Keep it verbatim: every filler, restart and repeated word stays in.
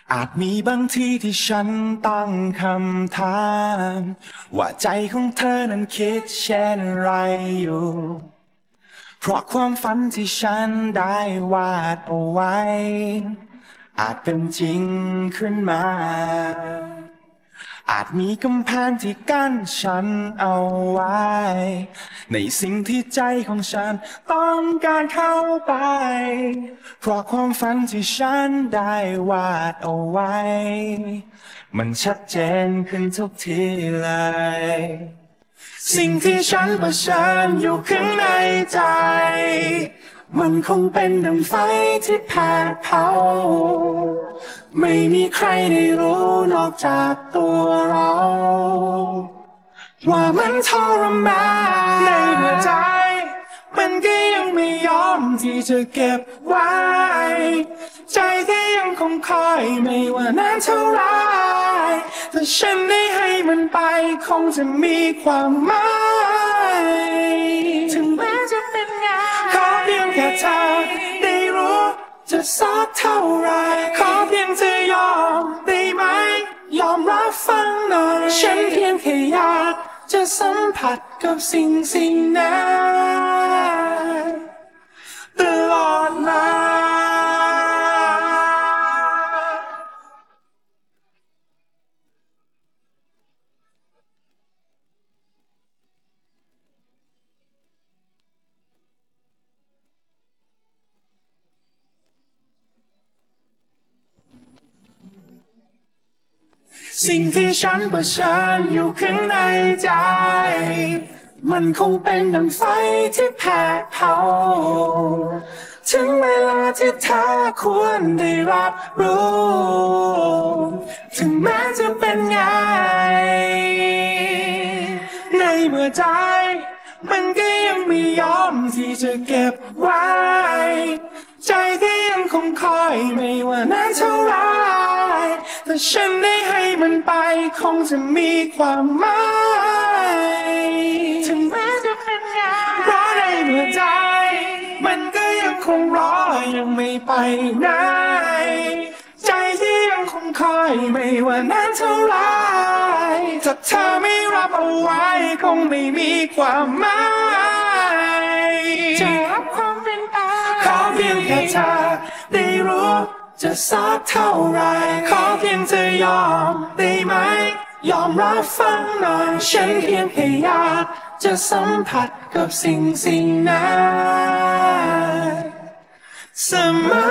อาจมีบางทีที่ฉันตั้งคำถามว่าใจของเธอนั้นคิดเช่นไรอยู่ เพราะความฝันที่ฉันได้วาดเอาไว้ อาจเป็นจริงขึ้นมา อาจมีกำแพงที่กั้นฉันเอาไว้ ในสิ่งที่ใจของฉันต้องการเข้าไป เพราะความฝันที่ฉันได้วาดเอาไว้ มันชัดเจนขึ้นทุกทีเลย สิ่งที่ฉันเผชิญอยู่ข้างในใจ มันคงเป็นดังไฟที่แผดเผา ไม่มีใครได้รู้นอกจากตัวเรา ว่ามันทรมานในหัวใจ มันก็ยังไม่ยอมที่จะเก็บไว้ ใจก็ยังคงคอยไม่ว่านานเท่าไรถ้าฉันได้ให้มันไปคงจะมีความหมายถึงแม้จะเป็นไงขอเพียงแค่เธอได้รู้จะสักเท่าไรขอเพียงเธอยอมได้ไหมยอมรับฟังหน่อยฉันเพียงแค่อยากจะสัมผัสกับสิ่งสิ่งนั้นตลอดมาสิ่งที่ฉันเผชิญอยู่ข้างในใจ มันคงเป็นดังไฟที่แผดเผา ถึงเวลาที่เธอควรได้รับรู้ ถึงแม้จะเป็นไง ในเมื่อใจ มันก็ยังไม่ยอมที่จะเก็บไว้ ใจก็ยังคงคอยไม่ว่านานเท่าไรแต่ฉันได้ให้มันไปคงจะมีความหมายถึงแม้จะเป็นไงเพราะในเมื่อใจ มันก็ยังคงรอยังไม่ไปไหน ใจที่ยังคงคอยไม่ว่านานเท่าไรถ้าเธอไม่รับเอาไว้คงไม่มีความหมายจะรับความเป็นไปขอเพียงแค่เธอได้รู้จะสักเท่าไรขอเพียงเธอยอมได้ไหมยอมรับฟังหน่อยฉันเพียงแค่อยากจะสัมผัสกับสิ่งสิ่งนั้นเสมอ